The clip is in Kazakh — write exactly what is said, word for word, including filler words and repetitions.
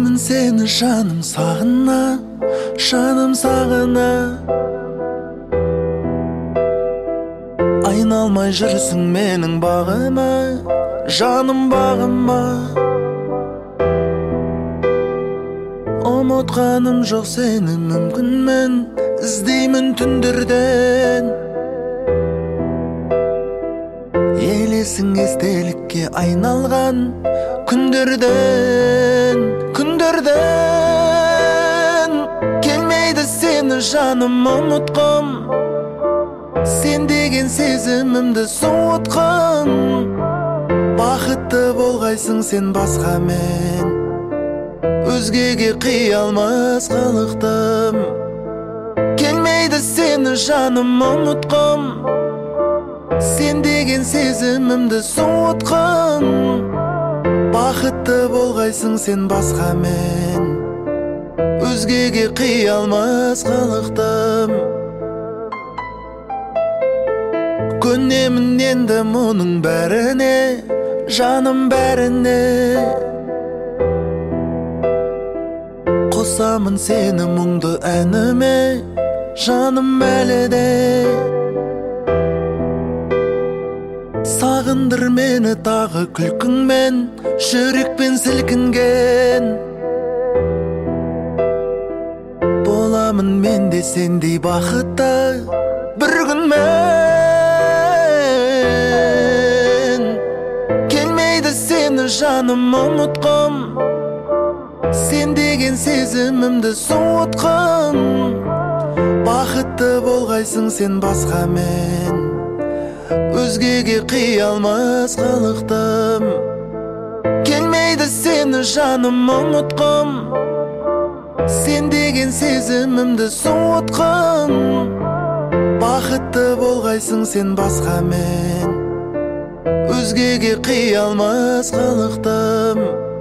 Күтемін сені жаным сағына, жаным сағына. Айналмай жүрсің менің бағыма, жаным бағыма. Ұмытқаным жоқ сені мүмкін мен, іздеймін түндерден. Елесің естелікке айналған күндерден, күндерден. Келмейді сені жаным ұмытқым, сен деген сезімімді суытқым. Бақытты болғайсың сен басқа мен, өзгеге қия алмас қылықтым. Келмейді сені жаным ұмытқым, сен деген сезімімді суытқым. Бақытты болғайсың сен басқа мен, өзгеге қия алмас қылықтым. Көнемін енді мұның бәріне, жаным бәріне. Қосамын сені мұңды әніме, жаным әлі де. Сағындыр мені тағы күлкіңмен, жүрекпен сілкінген. Боламын мен де сендей бақытты бір күн мен. Келмейді сені жаным ұмытқым, сен деген сезімімді суытқым. Бақытты болғайсың сен басқа мен, өзгеге қия алмас қылықтым. Келмейді сені жаным ұмытқым, сен деген сезімімді суытқым. Бақытты болғайсың сен басқа мен, өзгеге қия алмас қылықтым.